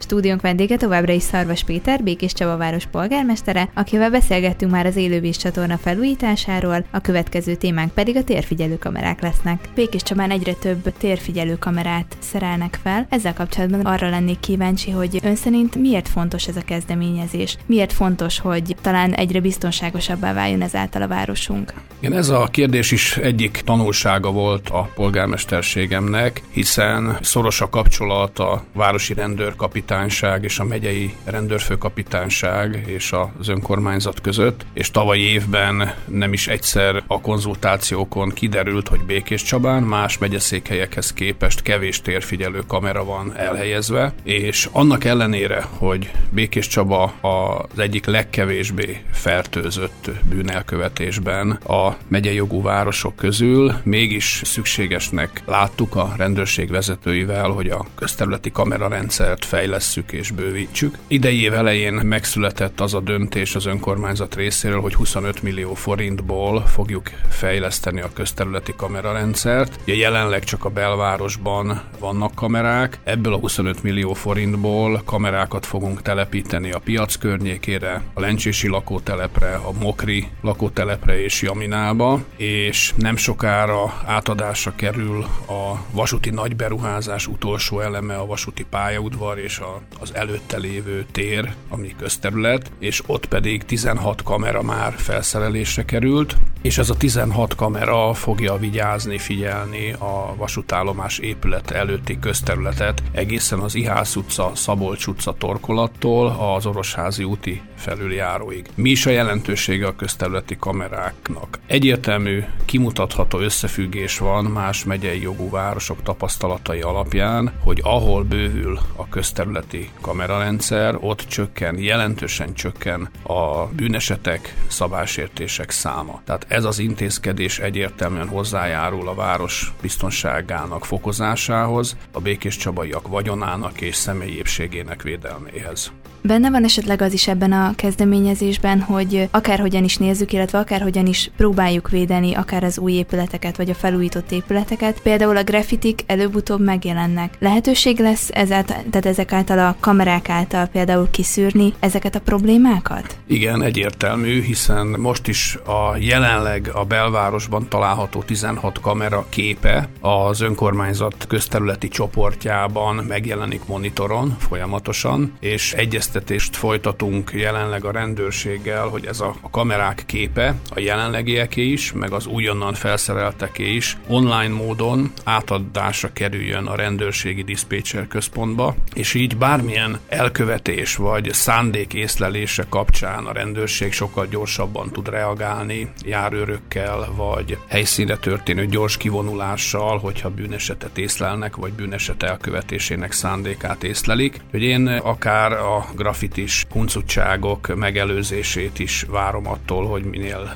Stúdiónk vendége továbbra is Szarvas Péter, Békés Csaba város polgármestere, akivel beszélgettünk már az élővíz csatorna felújításáról, a következő témánk pedig a térfigyelő kamerák lesznek. Békés Csabán egyre több térfigyelő kamerát szerelnek fel. Ezzel kapcsolatban arra lennék kíváncsi, hogy ön szerint miért fontos ez a kezdeményezés? Miért fontos, hogy talán egyre biztonságosabbá váljon ezáltal a városunk? Igen, ez a kérdés is egyik tanulsága volt a polgármesterségemnek, hiszen szoros a kapcsolat a városi rendőrkapitányság és a megyei rendőrfőkapitányság és az önkormányzat között, és tavalyi évben nem is egyszer a konzultációkon kiderült, hogy Békéscsabán más megyeszékhelyekhez képest kevés térfigyelő kamera van elhelyezve, és annak ellenére, hogy Békéscsaba az egyik legkevésbé fertőzött bűnelkövetésben a megyei jogú városok közül, mégis szükségesnek láttuk a rendőrség vezetőivel, hogy a közterületi kamerarendszert fejlesszük és bővítsük. Idei év elején megszületett az a döntés az önkormányzat részéről, hogy 25 millió forintból fogjuk fejleszteni a közterületi kamerarendszert. Ugye jelenleg csak a belvárosban vannak kamerák, ebből a 25 millió forintból kamerákat fogunk telepíteni a piac környékére, a Lencsési lakótelepre, a Mokri lakótelepre és Jaminába, és nem sokára átadásra kerül a vasúti nagyberuházás utolsó eleme, a vasúti pályaudvar és az előtte lévő tér, ami közterület, és ott pedig 16 kamera már felszerelésre került, és ez a 16 kamera fogja vigyázni, figyelni a vasútállomás épület előtti közterületet egészen az Ihász utca, Szabolcs utca torkolattól az Orosházi úti felüljáróig. Mi is a jelentősége a közterületi kameráknak? Egyértelmű, kimutatható összefüggés van más megyei jogú városok tapasztalatai alapján, hogy ahol bővül a közterületi kamerarendszer, ott jelentősen csökken a bűnesetek, szabálysértések száma. Tehát ez az intézkedés egyértelműen hozzájárul a város biztonságának fokozásához, a békéscsabaiak vagyonának és személyi épségének védelméhez. Benne van esetleg az is ebben a kezdeményezésben, hogy akárhogyan is nézzük, illetve akárhogyan is próbáljuk védeni akár az új épületeket, vagy a felújított épületeket, például a graffitik előbb-utóbb megjelennek. Lehetőség lesz tehát ezek által a kamerák által például kiszűrni ezeket a problémákat? Igen, egyértelmű, hiszen most is jelenleg a belvárosban található 16 kamera képe az önkormányzat közterületi csoportjában megjelenik monitoron folyamatosan, és egyeztetést folytatunk jelenleg a rendőrséggel, hogy ez a kamerák képe, a jelenlegieké is, meg az újonnan felszerelteké is online módon átadásra kerüljön a rendőrségi diszpécser központba, és így bármilyen elkövetés vagy szándék észlelése kapcsán a rendőrség sokkal gyorsabban tud reagálni járőrökkel, vagy helyszínre történő gyors kivonulással, hogyha bűnesetet észlelnek, vagy bűneset elkövetésének szándékát észlelik. Hogy én akár a graffitis huncutságok megelőzését is várom attól, hogy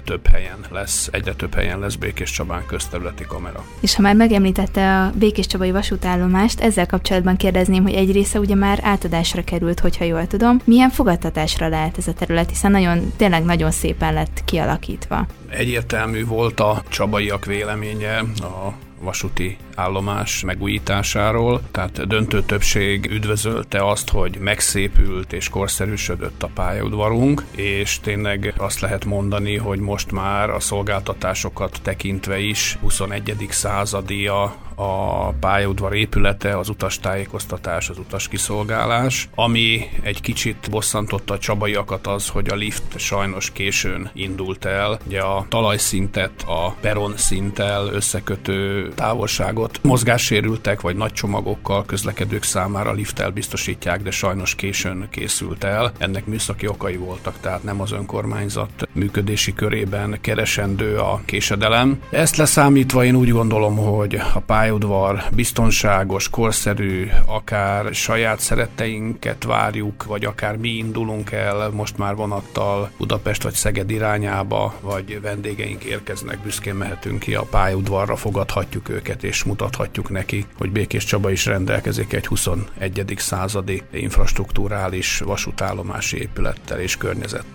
egyre több helyen lesz Békéscsabán közterületi kamera. És ha már megemlítette a békéscsabai vasútállomást, ezzel kapcsolatban kérdezném, hogy egy része ugye már átadásra került, hogyha jól tudom. Milyen fogadtatásra lehet ez a terület, hiszen tényleg nagyon szépen lett kialakítva. Egyértelmű volt a csabaiak véleménye a vasúti állomás megújításáról, tehát döntő többség üdvözölte azt, hogy megszépült és korszerűsödött a pályaudvarunk, és tényleg azt lehet mondani, hogy most már a szolgáltatásokat tekintve is 21. századia a pályaudvar épülete, az utastájékoztatás, az utaskiszolgálás. Ami egy kicsit bosszantotta a csabaiakat az, hogy a lift sajnos későn indult el. Ugye a talajszintet a peron szinttel összekötő távolságot mozgássérültek vagy nagy csomagokkal közlekedők számára lifttel biztosítják, de sajnos későn készült el. Ennek műszaki okai voltak, tehát nem az önkormányzat működési körében keresendő a késedelem. Ezt leszámítva én úgy gondolom, hogy a pályaudvar biztonságos, korszerű, akár saját szeretteinket várjuk, vagy akár mi indulunk el most már vonattal Budapest vagy Szeged irányába, vagy vendégeink érkeznek, büszkén mehetünk ki a pályaudvarra, fogadhatjuk őket, és mutathatjuk neki, hogy Békéscsaba is rendelkezik egy 21. századi infrastrukturális vasútállomási épülettel és környezettel.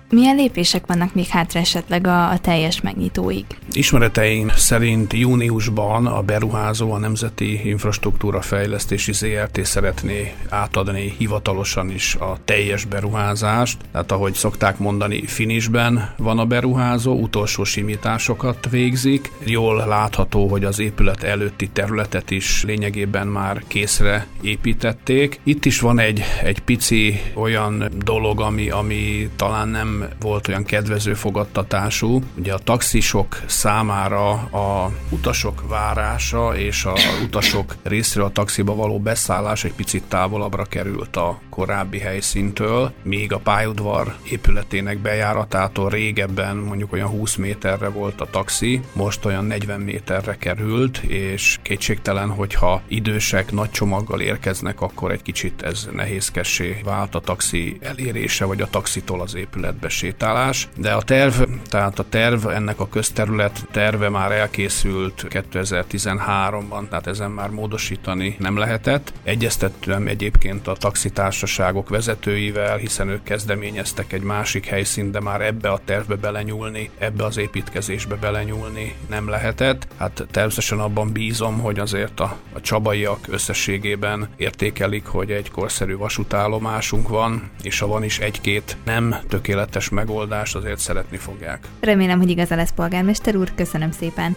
Milyen lépések vannak még hátra esetleg a teljes megnyitóig? Ismereteim szerint júniusban a beruházó, a Nemzeti Infrastruktúra Fejlesztési ZRT szeretné átadni hivatalosan is a teljes beruházást. Tehát ahogy szokták mondani, finishben van a beruházó, utolsó simításokat végzik. Jól látható, hogy az épület előtti területet is lényegében már készre építették. Itt is van egy pici olyan dolog, ami talán nem volt olyan kedvező fogadtatású. Ugye a taxisok számára a utasok várása és a utasok részről a taxiba való beszállás egy picit távolabbra került a korábbi helyszíntől, míg a pályaudvar épületének bejáratától régebben mondjuk olyan 20 méterre volt a taxi, most olyan 40 méterre került, és kétségtelen, hogyha idősek nagy csomaggal érkeznek, akkor egy kicsit ez nehézkessé vált a taxi elérése, vagy a taxitól az épületbe sétálás. De a terv, ennek a közterület terve már elkészült 2013-ban, tehát ezen már módosítani nem lehetett. Egyeztettem egyébként a taxitársaságok vezetőivel, hiszen ők kezdeményeztek egy másik helyszínt, de már ebbe a tervbe belenyúlni, ebbe az építkezésbe belenyúlni nem lehetett. Hát természetesen abban bízom, hogy azért a csabaiak összességében értékelik, hogy egy korszerű vasútállomásunk van, és ha van is egy-két nem tökéletes megoldást, azért szeretni fogják. Remélem, hogy igaza lesz, polgármester úr, köszönöm szépen.